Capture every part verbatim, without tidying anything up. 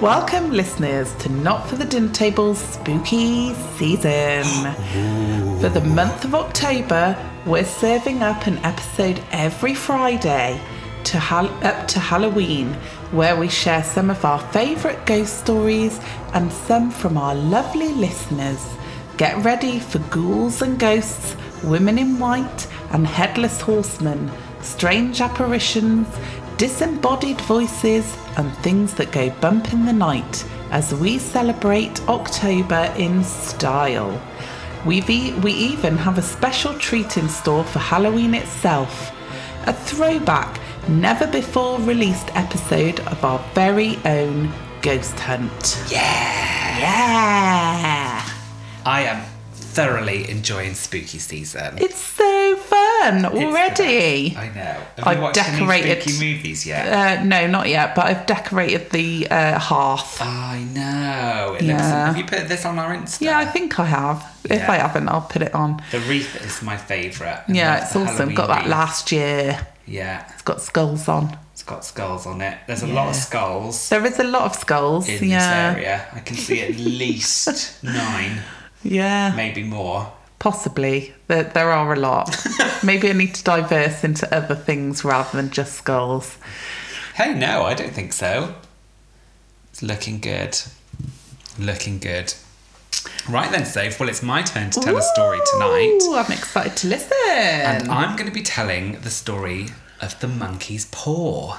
Welcome, listeners, to Not For The Dinner Table's spooky season. For the month of October, we're serving up an episode every Friday to ha- up to Halloween, where we share some of our favourite ghost stories and some from our lovely listeners. Get ready for ghouls and ghosts, women in white and headless horsemen, strange apparitions, disembodied voices and things that go bump in the night as we celebrate October in style. We've e- we even have a special treat in store for Halloween itself. A throwback, never before released episode of our very own Ghost Hunt. Yeah! Yeah! I am thoroughly enjoying spooky season. It's so fun already. I know. Have I've you watched decorated, any spooky movies yet? Uh, no, not yet, but I've decorated the uh, hearth. I know. It Yeah. looks, have you put this on our Insta? Yeah, I think I have. If Yeah. I haven't, I'll put it on. The wreath is my favourite. I Yeah, love it's the awesome. Halloween Got that wreath. last year. Yeah, It's got skulls on. it's got skulls on it. There's a Yeah. lot of skulls There is a lot of skulls. in yeah. this area. I can see at least nine, Yeah. maybe more. Possibly. There, there are a lot. Maybe I need to diverse into other things rather than just skulls. Hey, no, I don't think so. It's looking good. Looking good. Right then, Soph. Well, it's my turn to tell a story tonight. Ooh, I'm excited to listen. And I'm going to be telling the story of the monkey's paw.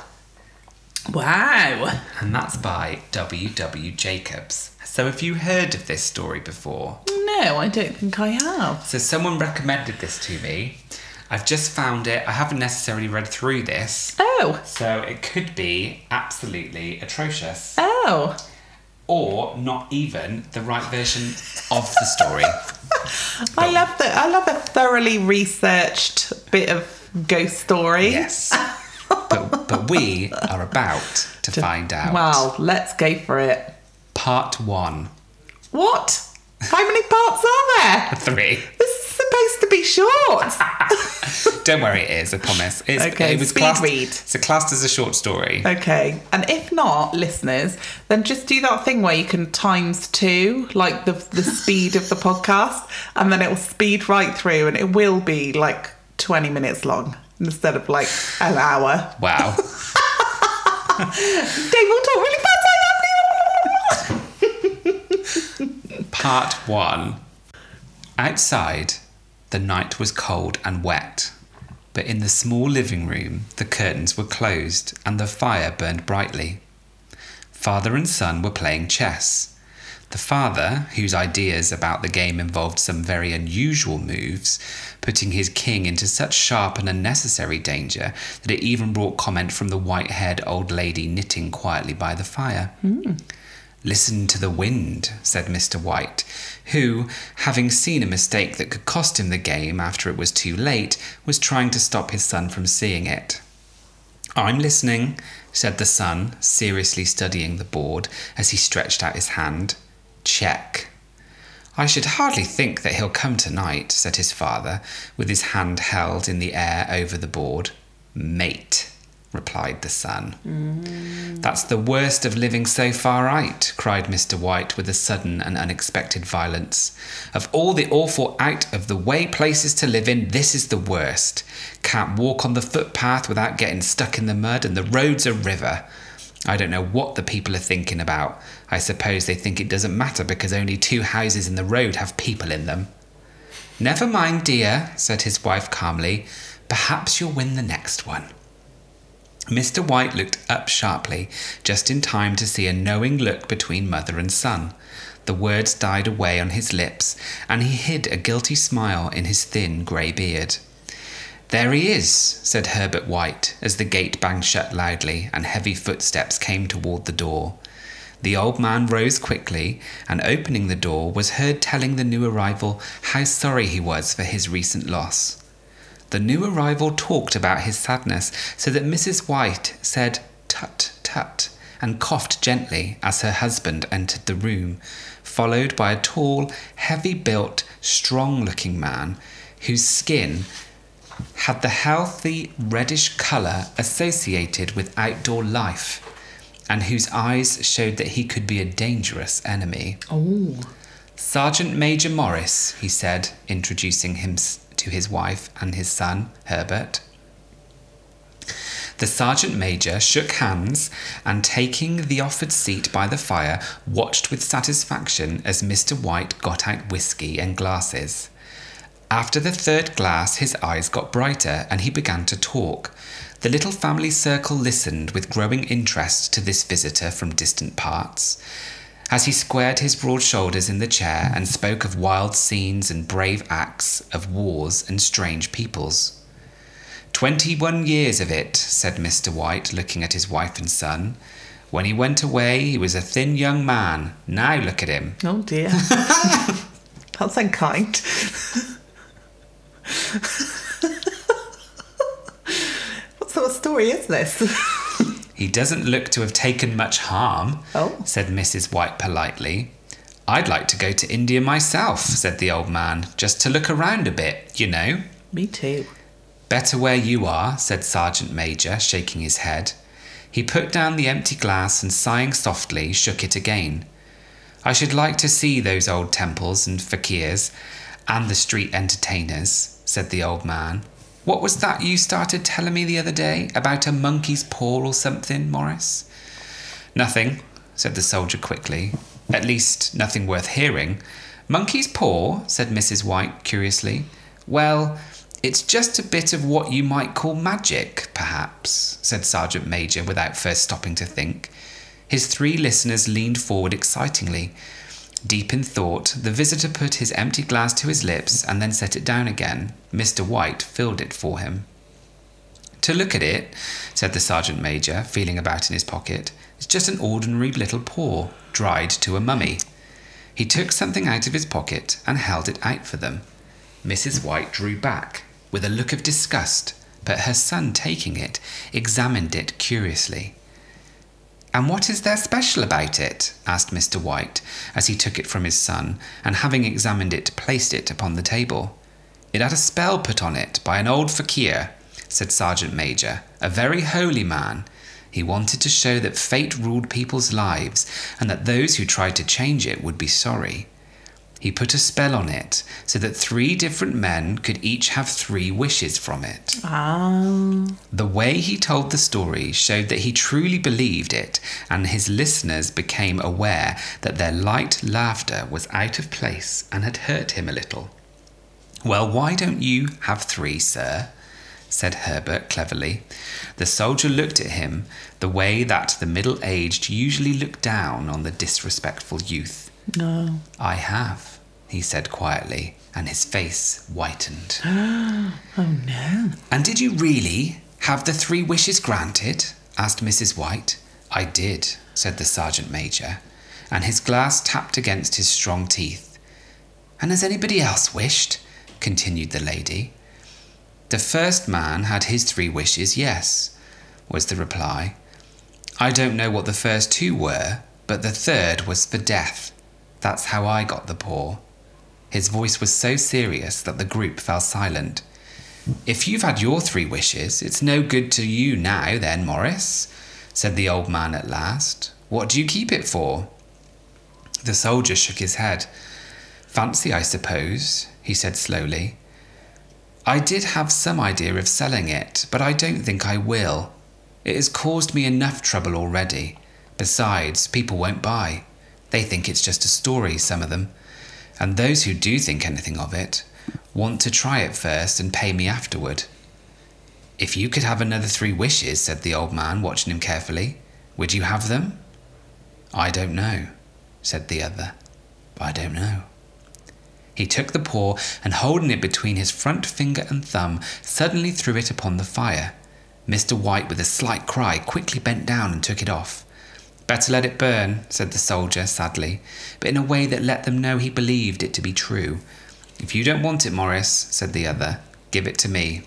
Wow. And that's by W W Jacobs. So have you heard of this story before? No, I don't think I have. So someone recommended this to me. I've just found it. I haven't necessarily read through this. Oh. So it could be absolutely atrocious. Oh. Or not even the right version of the story. I love that. I love a thoroughly researched bit of ghost story. Yes. but, but we are about to find out. Well, let's go for it. Part one. What? How many parts are there? Three. This is supposed to be short. Don't worry, it is, I promise. It's, Okay, it was speed classed, read. It's classed as a short story. Okay. And if not, listeners, then just do that thing where you can times two, like the the speed of the podcast, and then it will speed right through and it will be like twenty minutes long instead of like an hour. Wow. Dave will talk really fast. Part one. Outside, the night was cold and wet, but in the small living room, the curtains were closed and the fire burned brightly. Father and son were playing chess. The father, whose ideas about the game involved some very unusual moves, putting his king into such sharp and unnecessary danger that it even brought comment from the white-haired old lady knitting quietly by the fire. Mm. Listen to the wind, said Mister White, who, having seen a mistake that could cost him the game after it was too late, was trying to stop his son from seeing it. I'm listening, said the son, seriously studying the board as he stretched out his hand. Check. I should hardly think that he'll come tonight, said his father, with his hand held in the air over the board. Mate, replied the son. Mm. That's the worst of living so far right, cried Mister White with a sudden and unexpected violence. Of all the awful out-of-the-way places to live in, this is the worst. Can't walk on the footpath without getting stuck in the mud, and the road's a river. I don't know what the people are thinking about. I suppose they think it doesn't matter because only two houses in the road have people in them. Never mind, dear, said his wife calmly. Perhaps you'll win the next one. Mister White looked up sharply, just in time to see a knowing look between mother and son. The words died away on his lips, and he hid a guilty smile in his thin grey beard. There he is, said Herbert White, as the gate banged shut loudly and heavy footsteps came toward the door. The old man rose quickly, and opening the door was heard telling the new arrival how sorry he was for his recent loss. The new arrival talked about his sadness, so that Missus White said, "Tut, tut," and coughed gently as her husband entered the room, followed by a tall, heavy-built, strong-looking man whose skin had the healthy reddish colour associated with outdoor life. and whose eyes showed that he could be a dangerous enemy. Oh. Sergeant Major Morris, he said, introducing him to his wife and his son, Herbert. The Sergeant Major shook hands and, taking the offered seat by the fire, watched with satisfaction as Mister White got out whiskey and glasses. After the third glass, his eyes got brighter and he began to talk. The little family circle listened with growing interest to this visitor from distant parts, as he squared his broad shoulders in the chair and spoke of wild scenes and brave acts, of wars and strange peoples. Twenty-one years of it, said Mister White, looking at his wife and son. When he went away, he was a thin young man. Now look at him. Oh dear. That's unkind. What sort of story is this? He doesn't look to have taken much harm, oh. said Missus White politely. I'd like to go to India myself, said the old man, just to look around a bit, you know. Me too. Better where you are, said Sergeant Major, shaking his head. He put down the empty glass and, sighing softly, shook it again. I should like to see those old temples and fakirs and the street entertainers, said the old man. What was that you started telling me the other day about a monkey's paw or something, Morris? Nothing, said the soldier quickly. At least, nothing worth hearing. Monkey's paw, said Missus White curiously. Well, it's just a bit of what you might call magic, perhaps, said Sergeant Major without first stopping to think. His three listeners leaned forward excitingly. Deep in thought, the visitor put his empty glass to his lips and then set it down again. Mister White filled it for him. To look at it, said the Sergeant Major, feeling about in his pocket, it's just an ordinary little paw, dried to a mummy. He took something out of his pocket and held it out for them. Missus White drew back with a look of disgust, but her son, taking it, examined it curiously. And what is there special about it? Asked Mister White, as he took it from his son, and having examined it, placed it upon the table. It had a spell put on it by an old fakir, said Sergeant Major, a very holy man. He wanted to show that fate ruled people's lives, and that those who tried to change it would be sorry. He put a spell on it so that three different men could each have three wishes from it. Ah. The way he told the story showed that he truly believed it, and his listeners became aware that their light laughter was out of place and had hurt him a little. Well, why don't you have three, sir? Said Herbert cleverly. The soldier looked at him the way that the middle-aged usually look down on the disrespectful youth. No. I have, he said quietly, and his face whitened. Oh no. And did you really have the three wishes granted? Asked Missus White. I did, said the Sergeant Major, and his glass tapped against his strong teeth. And has anybody else wished? Continued the lady. The first man had his three wishes, yes, was the reply. I don't know what the first two were, but the third was for death. That's how I got the paw. His voice was so serious that the group fell silent. If you've had your three wishes, it's no good to you now then, Morris, said the old man at last. What do you keep it for? The soldier shook his head. Fancy, I suppose, he said slowly. I did have some idea of selling it, but I don't think I will. It has caused me enough trouble already. Besides, people won't buy. They think it's just a story, some of them. And those who do think anything of it want to try it first and pay me afterward. If you could have another three wishes, said the old man, watching him carefully, would you have them? I don't know, said the other. I don't know. He took the paw and, holding it between his front finger and thumb, suddenly threw it upon the fire. Mister White, with a slight cry, quickly bent down and took it off. Better let it burn, said the soldier sadly, but in a way that let them know he believed it to be true. If you don't want it, Morris, said the other, give it to me.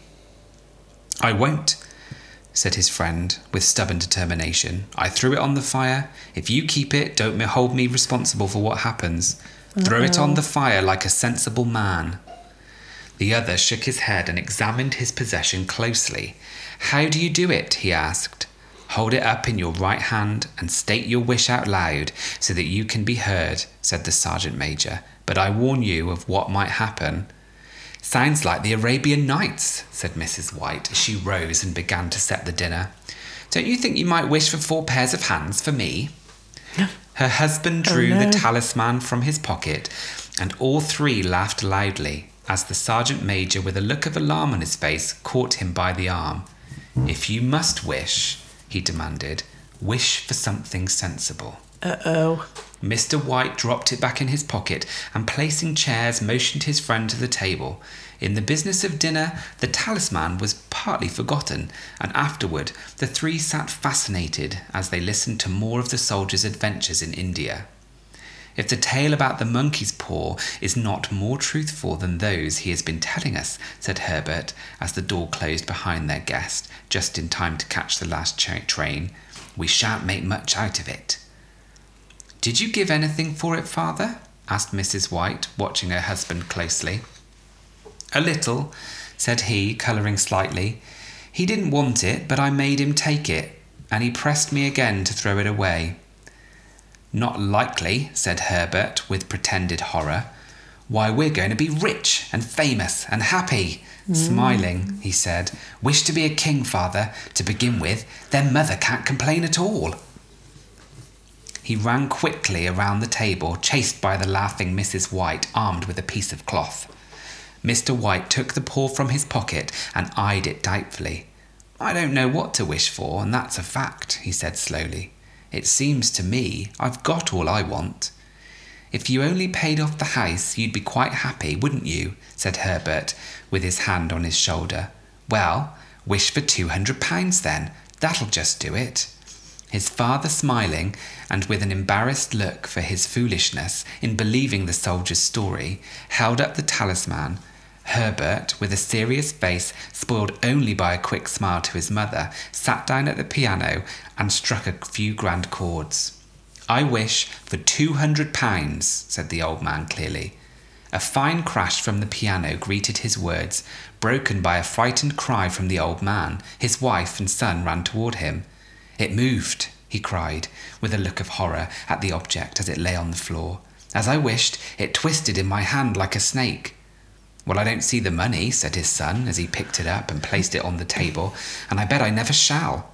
I won't, said his friend, with stubborn determination. I threw it on the fire. If you keep it, don't hold me responsible for what happens. Uh-oh. Throw it on the fire like a sensible man. The other shook his head and examined his possession closely. How do you do it? He asked. Hold it up in your right hand and state your wish out loud so that you can be heard, said the Sergeant Major. But I warn you of what might happen. Sounds like the Arabian Nights, said Missus White as she rose and began to set the dinner. Don't you think you might wish for four pairs of hands for me? Her husband drew oh, no. the talisman from his pocket, and all three laughed loudly as the Sergeant Major, with a look of alarm on his face, caught him by the arm. If you must wish, he demanded, wish for something sensible. Uh-oh. Mister White dropped it back in his pocket and, placing chairs, motioned his friend to the table. In the business of dinner, the talisman was partly forgotten, and afterward the three sat fascinated as they listened to more of the soldier's adventures in India. If the tale about the monkey's paw is not more truthful than those he has been telling us, said Herbert, as the door closed behind their guest, just in time to catch the last cha- train, we shan't make much out of it. Did you give anything for it, father? Asked Missus White, watching her husband closely. A little, said he, colouring slightly. He didn't want it, but I made him take it, and he pressed me again to throw it away. Not likely, said Herbert with pretended horror. Why, we're going to be rich and famous and happy. Mm. Smiling, he said, wish to be a king, father, to begin with. Then mother can't complain at all. He ran quickly around the table, chased by the laughing Missus White, armed with a piece of cloth. Mister White took the paw from his pocket and eyed it doubtfully. I don't know what to wish for, and that's a fact, he said slowly. It seems to me I've got all I want. If you only paid off the house, you'd be quite happy, wouldn't you? Said Herbert, with his hand on his shoulder. Well, wish for two hundred pounds then. That'll just do it. His father, smiling, and with an embarrassed look for his foolishness in believing the soldier's story, held up the talisman. Herbert, with a serious face spoiled only by a quick smile to his mother, sat down at the piano and struck a few grand chords. I wish for two hundred pounds, said the old man clearly. A fine crash from the piano greeted his words, broken by a frightened cry from the old man. His wife and son ran toward him. It moved, he cried, with a look of horror at the object as it lay on the floor. As I wished, it twisted in my hand like a snake. Well, I don't see the money, said his son, as he picked it up and placed it on the table, and I bet I never shall.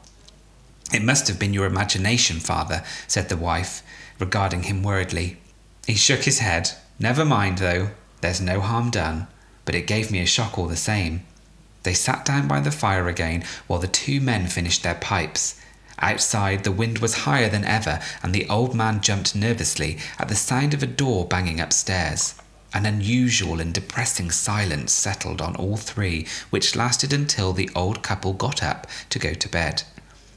It must have been your imagination, father, said the wife, regarding him worriedly. He shook his head. Never mind, though. There's no harm done. But it gave me a shock all the same. They sat down by the fire again while the two men finished their pipes. Outside, the wind was higher than ever, and the old man jumped nervously at the sound of a door banging upstairs. An unusual and depressing silence settled on all three, which lasted until the old couple got up to go to bed.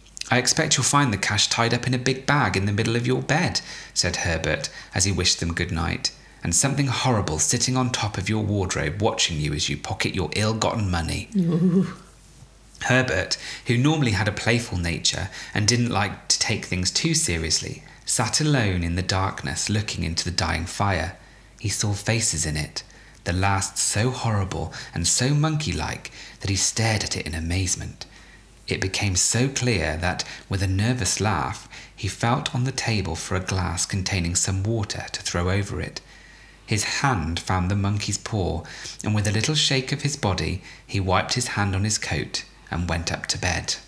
I expect you'll find the cash tied up in a big bag in the middle of your bed, said Herbert, as he wished them good night, and something horrible sitting on top of your wardrobe watching you as you pocket your ill-gotten money. Ooh. Herbert, who normally had a playful nature and didn't like to take things too seriously, sat alone in the darkness looking into the dying fire. He saw faces in it, the last so horrible and so monkey-like that he stared at it in amazement. It became so clear that, with a nervous laugh, he felt on the table for a glass containing some water to throw over it. His hand found the monkey's paw, and with a little shake of his body, he wiped his hand on his coat and went up to bed.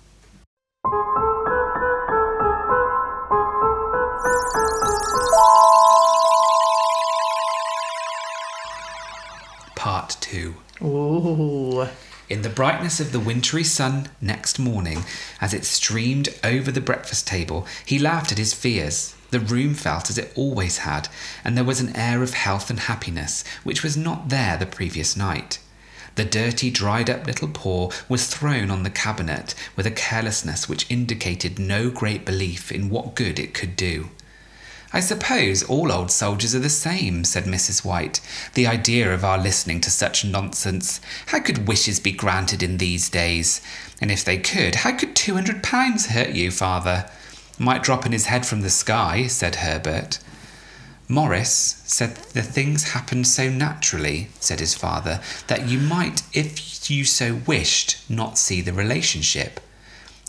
Part two. Ooh. In the brightness of the wintry sun next morning, as it streamed over the breakfast table, he laughed at his fears. The room felt as it always had, and there was an air of health and happiness which was not there the previous night. The dirty, dried-up little paw was thrown on the cabinet with a carelessness which indicated no great belief in what good it could do. I suppose all old soldiers are the same, said Missus White. The idea of our listening to such nonsense. How could wishes be granted in these days? And if they could, how could two hundred pounds hurt you, father? Might drop in his head from the sky, said Herbert. Morris said the things happened so naturally, said his father, that you might, if you so wished, not see the relationship.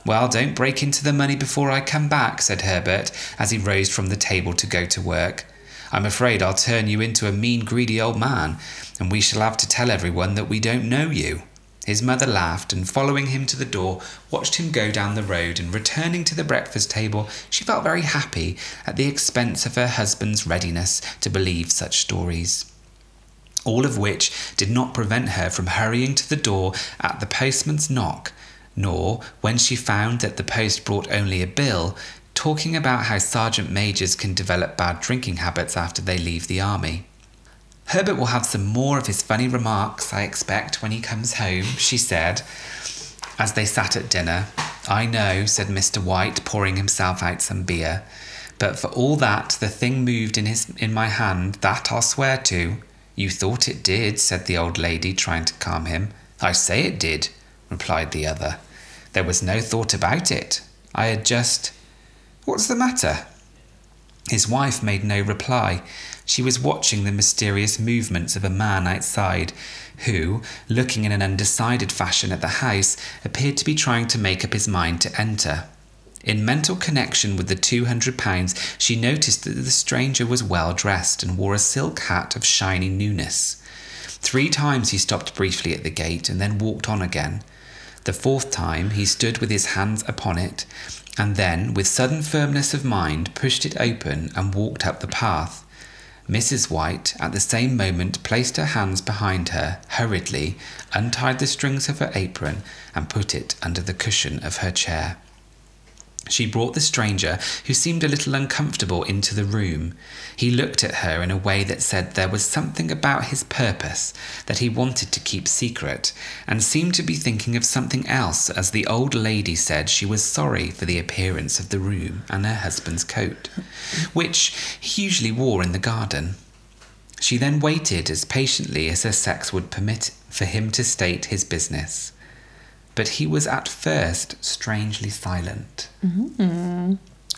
Well, don't break into the money before I come back, said Herbert, as he rose from the table to go to work. I'm afraid I'll turn you into a mean, greedy old man, and we shall have to tell everyone that we don't know you. His mother laughed, and following him to the door, watched him go down the road, and returning to the breakfast table, she felt very happy at the expense of her husband's readiness to believe such stories. All of which did not prevent her from hurrying to the door at the postman's knock, nor, when she found that the post brought only a bill, talking about how sergeant majors can develop bad drinking habits after they leave the army. Herbert will have some more of his funny remarks, I expect, when he comes home, she said, as they sat at dinner. I know, said Mister White, pouring himself out some beer, but for all that the thing moved in his in my hand, that I'll swear to. You thought it did, said the old lady, trying to calm him. I say it did, replied the other. There was no thought about it. I had just... What's the matter? His wife made no reply. She was watching the mysterious movements of a man outside, who, looking in an undecided fashion at the house, appeared to be trying to make up his mind to enter. In mental connection with the two hundred pounds, she noticed that the stranger was well dressed and wore a silk hat of shiny newness. Three times he stopped briefly at the gate and then walked on again. The fourth time he stood with his hands upon it, and then, with sudden firmness of mind, pushed it open and walked up the path. Missus White, at the same moment, placed her hands behind her, hurriedly, untied the strings of her apron, and put it under the cushion of her chair. She brought the stranger, who seemed a little uncomfortable, into the room. He looked at her in a way that said there was something about his purpose that he wanted to keep secret, and seemed to be thinking of something else as the old lady said she was sorry for the appearance of the room and her husband's coat, which he usually wore in the garden. She then waited as patiently as her sex would permit for him to state his business. But he was at first strangely silent. Mm-hmm.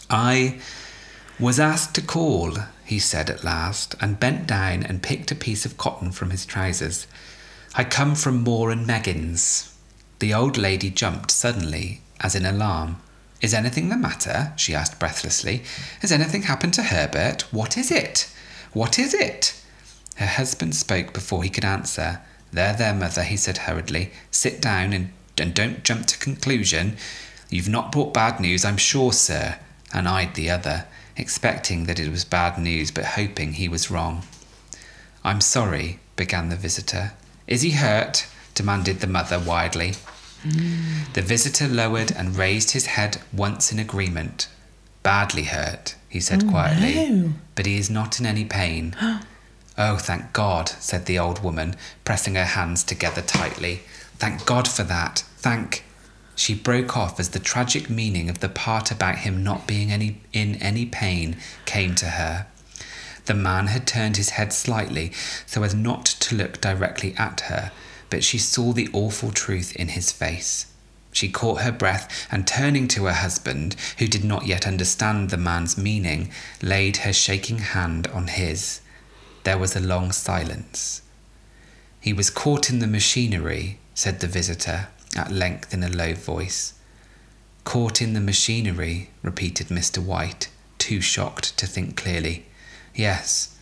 I was asked to call, he said at last, and bent down and picked a piece of cotton from his trousers. I come from Moore and Meggins. The old lady jumped suddenly, as in alarm. Is anything the matter? She asked breathlessly. Has anything happened to Herbert? What is it? What is it? Her husband spoke before he could answer. There, there, mother, he said hurriedly. Sit down and And don't jump to conclusion. You've not brought bad news, I'm sure, sir, and eyed the other, expecting that it was bad news, but hoping he was wrong. I'm sorry, began the visitor. Is he hurt? Demanded the mother wildly. Mm. The visitor lowered and raised his head once in agreement. Badly hurt, he said oh, quietly, no. But he is not in any pain. Oh, thank God, said the old woman, pressing her hands together tightly. Thank God for that. Thank... She broke off as the tragic meaning of the part about him not being any in any pain came to her. The man had turned his head slightly so as not to look directly at her, but she saw the awful truth in his face. She caught her breath and, turning to her husband, who did not yet understand the man's meaning, laid her shaking hand on his. There was a long silence. He was caught in the machinery, said the visitor, at length in a low voice. Caught in the machinery, repeated Mister White, too shocked to think clearly. Yes.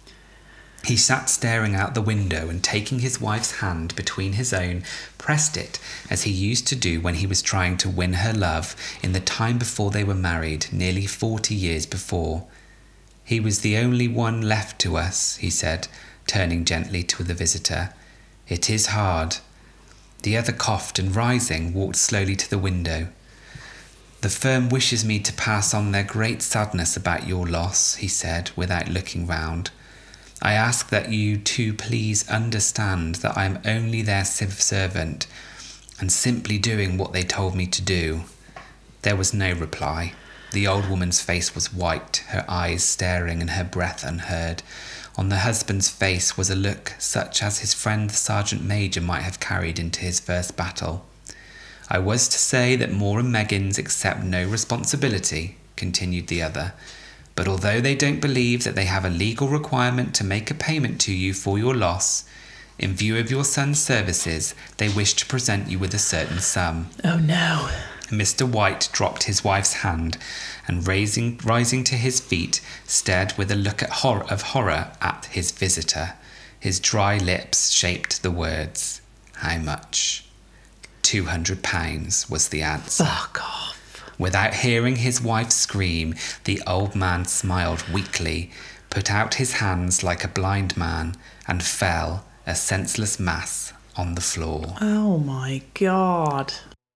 He sat staring out the window and, taking his wife's hand between his own, pressed it as he used to do when he was trying to win her love in the time before they were married, nearly forty years before. He was the only one left to us, he said, turning gently to the visitor. It is hard. The other coughed and, rising, walked slowly to the window. The firm wishes me to pass on their great sadness about your loss, he said, without looking round. I ask that you too please understand that I am only their civ servant, and simply doing what they told me to do. There was no reply. The old woman's face was white, her eyes staring and her breath unheard. On the husband's face was a look such as his friend the sergeant major might have carried into his first battle. I was to say that Moore and Meggins accept no responsibility, continued the other, but although they don't believe that they have a legal requirement to make a payment to you for your loss, in view of your son's services, they wish to present you with a certain sum. Oh no. Mister White dropped his wife's hand and, raising, rising to his feet, stared with a look at horror, of horror at his visitor. His dry lips shaped the words. How much? Two hundred pounds was the answer. Fuck off. Without hearing his wife scream, the old man smiled weakly, put out his hands like a blind man, and fell, a senseless mass, on the floor. Oh my God.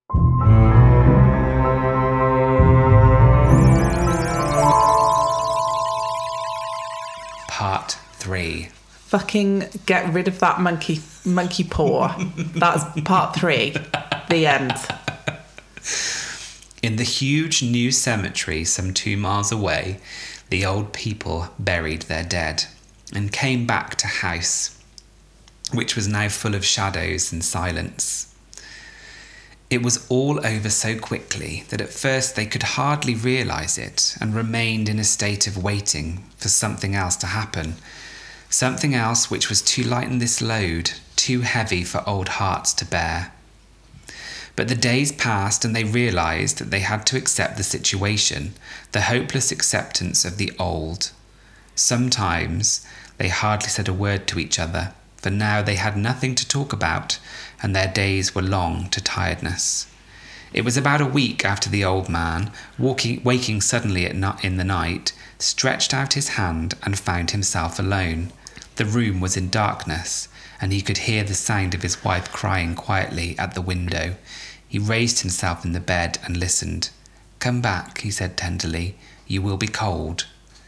Part three. Fucking get rid of that monkey monkey paw. That's part three. The end. In the huge new cemetery some two miles away, the old people buried their dead and came back to house, which was now full of shadows and silence. It was all over so quickly that at first they could hardly realise it and remained in a state of waiting for something else to happen. Something else which was to lighten this load, too heavy for old hearts to bear. But the days passed and they realised that they had to accept the situation, the hopeless acceptance of the old. Sometimes they hardly said a word to each other, for now they had nothing to talk about, and their days were long to tiredness. It was about a week after the old man, walking, waking suddenly at no- in the night, stretched out his hand and found himself alone. The room was in darkness, and he could hear the sound of his wife crying quietly at the window. He raised himself in the bed and listened. "Come back," he said tenderly. "You will be cold."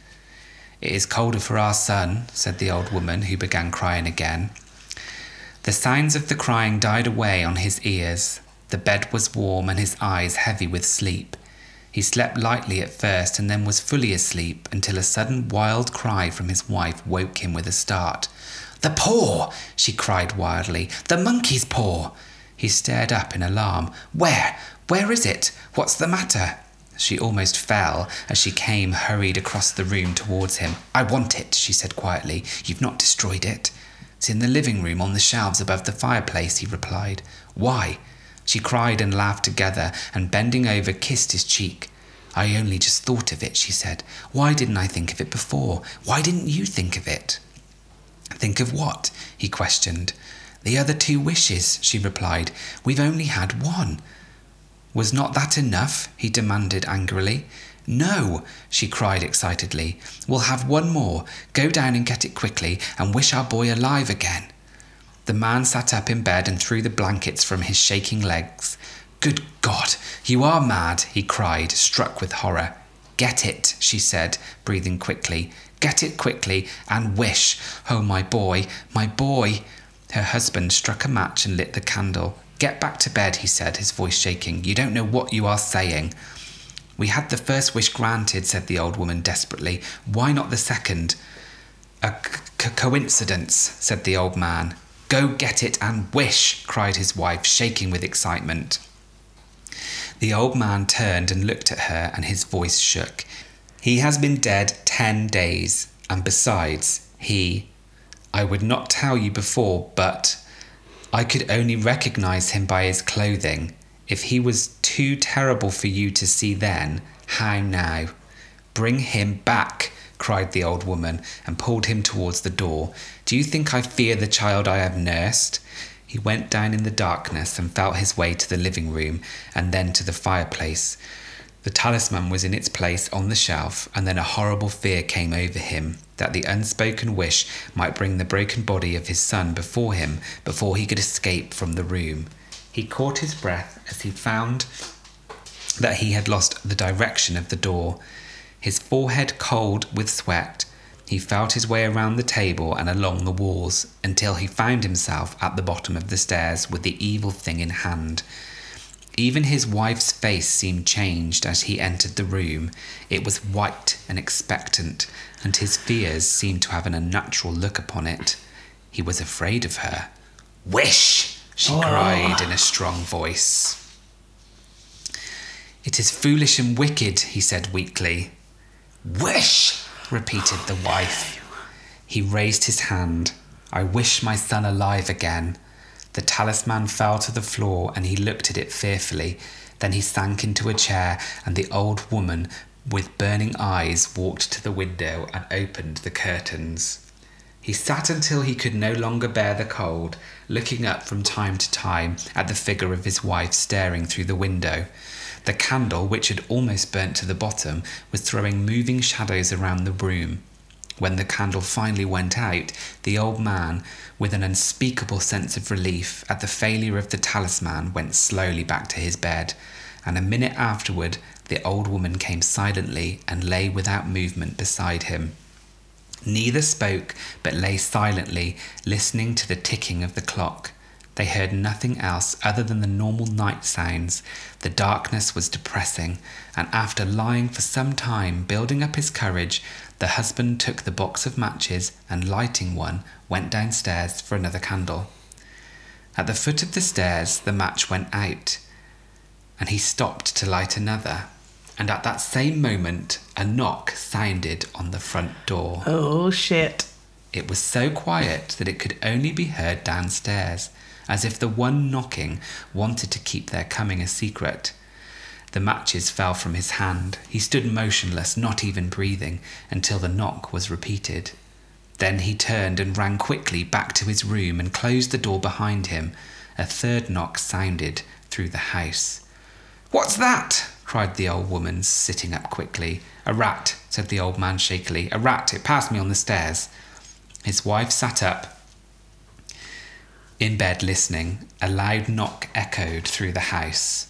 "It is colder for our son," said the old woman, who began crying again. The sounds of the crying died away on his ears. The bed was warm and his eyes heavy with sleep. He slept lightly at first and then was fully asleep until a sudden wild cry from his wife woke him with a start. "The paw!" she cried wildly. "The monkey's paw!" He stared up in alarm. "Where? Where is it? What's the matter?" She almost fell as she came hurried across the room towards him. "I want it," she said quietly. "You've not destroyed it?" "It's in the living room on the shelves above the fireplace," he replied. "Why?" She cried and laughed together and, bending over, kissed his cheek. "I only just thought of it," she said. "Why didn't I think of it before? Why didn't you think of it?" "Think of what?" he questioned. "The other two wishes," she replied. "We've only had one." "Was not that enough?" he demanded angrily. "No," she cried excitedly. "We'll have one more. Go down and get it quickly and wish our boy alive again." The man sat up in bed and threw the blankets from his shaking legs. "Good God, you are mad," he cried, struck with horror. "Get it," she said, breathing quickly. "Get it quickly and wish. Oh, my boy, my boy." Her husband struck a match and lit the candle. "Get back to bed," he said, his voice shaking. "You don't know what you are saying." "We had the first wish granted," said the old woman desperately. "Why not the second?" "A c- coincidence," said the old man. "Go get it and wish," cried his wife, shaking with excitement. The old man turned and looked at her, and his voice shook. "He has been dead ten days, and besides, he... I would not tell you before, but I could only recognize him by his clothing. If he was too terrible for you to see then, how now? Bring him back," cried the old woman, and pulled him towards the door. "Do you think I fear the child I have nursed?" He went down in the darkness and felt his way to the living room and then to the fireplace. The talisman was in its place on the shelf, and then a horrible fear came over him that the unspoken wish might bring the broken body of his son before him before he could escape from the room. He caught his breath as he found that he had lost the direction of the door. His forehead cold with sweat, he felt his way around the table and along the walls until he found himself at the bottom of the stairs with the evil thing in hand. Even his wife's face seemed changed as he entered the room. It was white and expectant, and his fears seemed to have an unnatural look upon it. He was afraid of her. "Wish!" she cried in a strong voice. "It is foolish and wicked," he said weakly. "Wish!" repeated the wife. He raised his hand. "I wish my son alive again." The talisman fell to the floor and he looked at it fearfully. Then he sank into a chair, and the old woman with burning eyes walked to the window and opened the curtains. He sat until he could no longer bear the cold, looking up from time to time at the figure of his wife staring through the window. The candle, which had almost burnt to the bottom, was throwing moving shadows around the room. When the candle finally went out, the old man, with an unspeakable sense of relief at the failure of the talisman, went slowly back to his bed, and a minute afterward the old woman came silently and lay without movement beside him. Neither spoke, but lay silently, listening to the ticking of the clock. They heard nothing else other than the normal night sounds. The darkness was depressing, and after lying for some time, building up his courage, the husband took the box of matches and, lighting one, went downstairs for another candle. At the foot of the stairs, the match went out, and he stopped to light another. And at that same moment, a knock sounded on the front door. Oh, shit. It was so quiet that it could only be heard downstairs, as if the one knocking wanted to keep their coming a secret. The matches fell from his hand. He stood motionless, not even breathing, until the knock was repeated. Then he turned and ran quickly back to his room and closed the door behind him. A third knock sounded through the house. "What's that?" cried the old woman, sitting up quickly. "A rat," said the old man shakily. "A rat. It passed me on the stairs." His wife sat up in bed listening. A loud knock echoed through the house.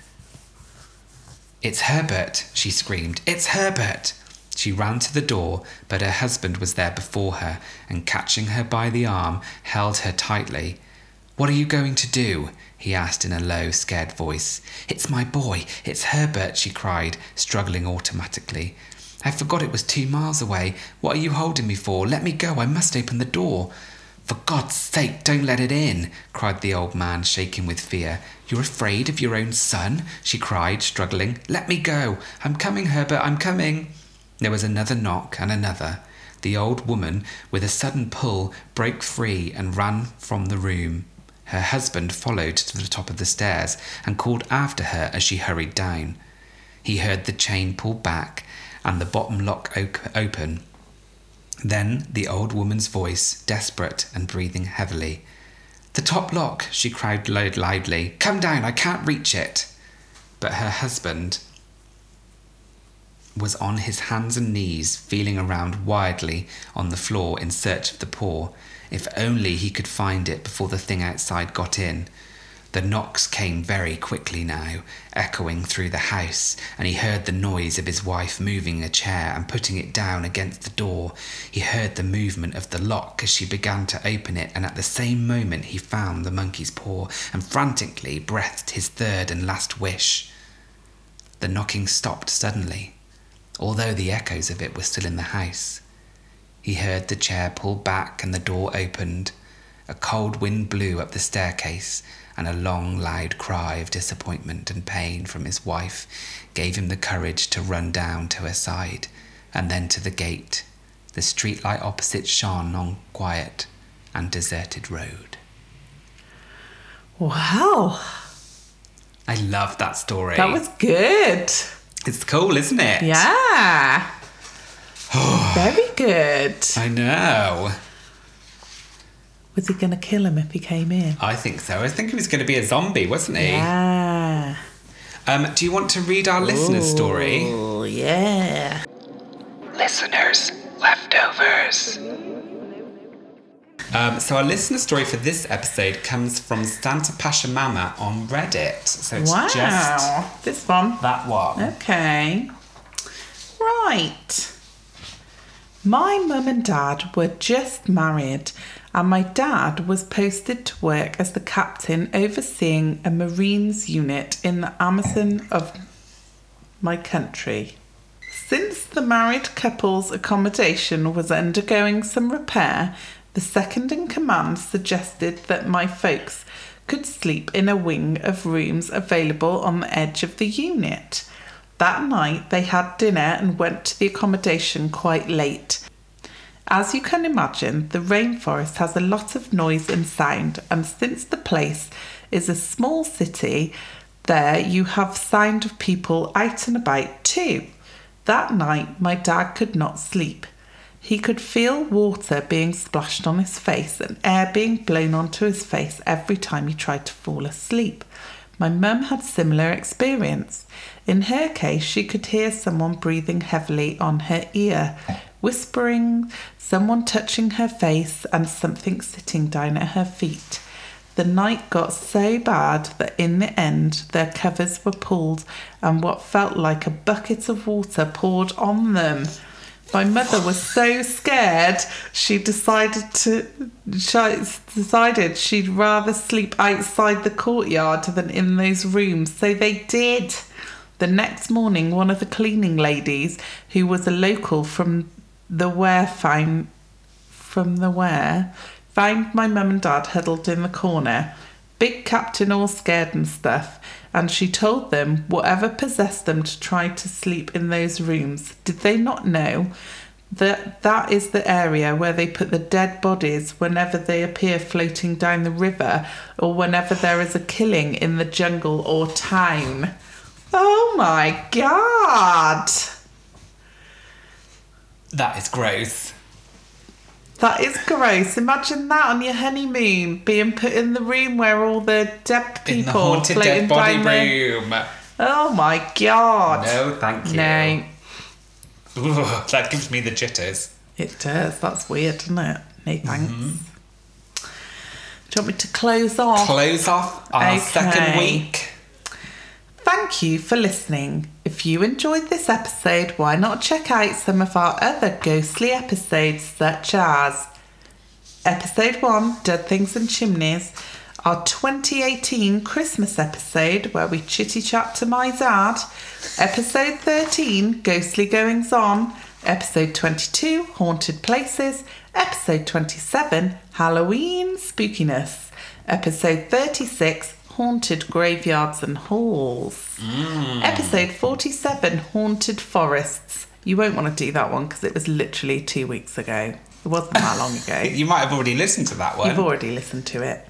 "It's Herbert," she screamed. "It's Herbert." She ran to the door, but her husband was there before her, and catching her by the arm, held her tightly. "What are you going to do?" he asked in a low, scared voice. "It's my boy. It's Herbert," she cried, struggling automatically. "I forgot it was two miles away. What are you holding me for? Let me go. I must open the door." "For God's sake, don't let it in," cried the old man, shaking with fear. "You're afraid of your own son?" she cried, struggling. "Let me go. I'm coming, Herbert, I'm coming." There was another knock and another. The old woman, with a sudden pull, broke free and ran from the room. Her husband followed to the top of the stairs and called after her as she hurried down. He heard the chain pull back and the bottom lock open. Then the old woman's voice, desperate and breathing heavily. "The top lock," she cried loudly. "Come down, I can't reach it." But her husband was on his hands and knees, feeling around wildly on the floor in search of the paw. If only he could find it before the thing outside got in. The knocks came very quickly now, echoing through the house, and he heard the noise of his wife moving a chair and putting it down against the door. He heard the movement of the lock as she began to open it, and at the same moment he found the monkey's paw and frantically breathed his third and last wish. The knocking stopped suddenly, although the echoes of it were still in the house. He heard the chair pull back and the door opened. A cold wind blew up the staircase, and a long, loud cry of disappointment and pain from his wife gave him the courage to run down to her side, and then to the gate. The streetlight opposite shone on quiet and deserted road. Wow. I love that story. That was good. It's cool, isn't it? Yeah. Very good. I know. Was he going to kill him if he came in? I think so. I think he was going to be a zombie, wasn't he? Yeah. Um, do you want to read our listener story? Oh, yeah. Listeners' leftovers. Um, so our listener story for this episode comes from Santa Pasha Mama on Reddit. So it's wow. just this one. that one. Okay. Right. My mum and dad were just married, and my dad was posted to work as the captain overseeing a Marines unit in the Amazon of my country. Since the married couple's accommodation was undergoing some repair, the second in command suggested that my folks could sleep in a wing of rooms available on the edge of the unit. That night they had dinner and went to the accommodation quite late. As you can imagine, the rainforest has a lot of noise and sound, and since the place is a small city, There you have sound of people out and about too. That night my dad could not sleep. He could feel water being splashed on his face and air being blown onto his face every time he tried to fall asleep. My mum had similar experience. In her case, she could hear someone breathing heavily on her ear, whispering, someone touching her face, and something sitting down at her feet. The night got so bad that in the end their covers were pulled and what felt like a bucket of water poured on them. My mother was so scared she decided to she decided she'd rather sleep outside the courtyard than in those rooms, so they did. The next morning, one of the cleaning ladies, who was a local from the where found from the where found my mum and dad huddled in the corner, big captain all scared and stuff, and she told them whatever possessed them to try to sleep in those rooms. Did they not know that that is the area where they put the dead bodies whenever they appear floating down the river or whenever there is a killing in the jungle or town? Oh my God! That is gross. That is gross. Imagine that on your honeymoon, being put in the room where all the dead people in the haunted dead body room. The... Oh my God! No, thank you. No. Ooh, that gives me the jitters. It does. That's weird, isn't it? No thanks. Mm-hmm. Do you want me to close off? Close off our okay. second week. Thank you for listening. If you enjoyed this episode, why not check out some of our other ghostly episodes, such as Episode one, Dead Things and Chimneys, our twenty eighteen Christmas episode where we chitty chat to my dad, Episode thirteen, Ghostly Goings On, Episode twenty-two, Haunted Places, Episode twenty-seven, Halloween Spookiness, Episode thirty-six, Haunted Graveyards and Halls. Mm. Episode forty-seven, Haunted Forests. You won't want to do that one because it was literally two weeks ago. It wasn't that long ago. You might have already listened to that one. You've already listened to it.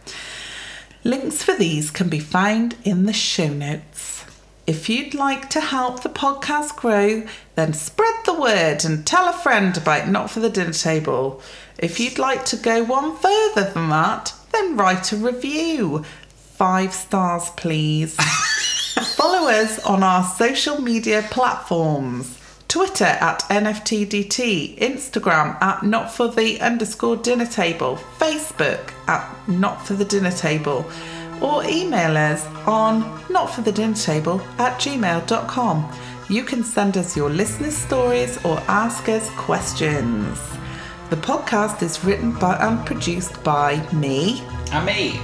Links for these can be found in the show notes. If you'd like to help the podcast grow, then spread the word and tell a friend about Not For The Dinner Table. If you'd like to go one further than that, then write a review. Five stars, please. Follow us on our social media platforms. Twitter at N F T D T, Instagram at Not For The underscore Dinner Table, Facebook at Not For The Dinner Table, or email us on notforthedinnertable at gmail dot com. You can send us your listener stories or ask us questions. The podcast is written by and produced by me. And me.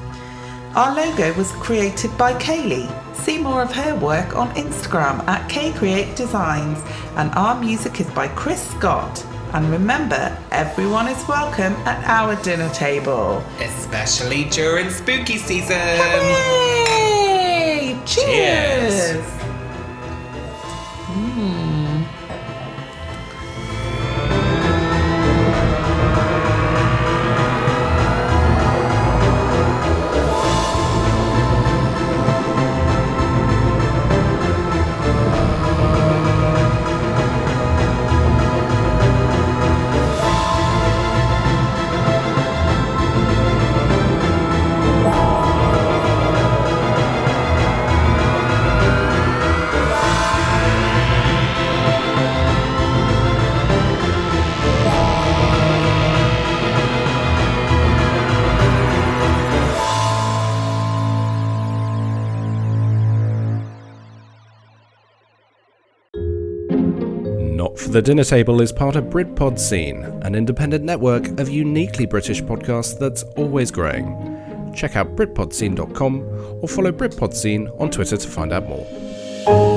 Our logo was created by Kaylee. See more of her work on Instagram at K Create Designs, and our music is by Chris Scott. And remember, everyone is welcome at our dinner table. Especially during spooky season. Hooray! Cheers! Cheers. Mm. Not For The Dinner Table is part of Britpod Scene, an independent network of uniquely British podcasts that's always growing. Check out britpod scene dot com or follow Britpod Scene on Twitter to find out more.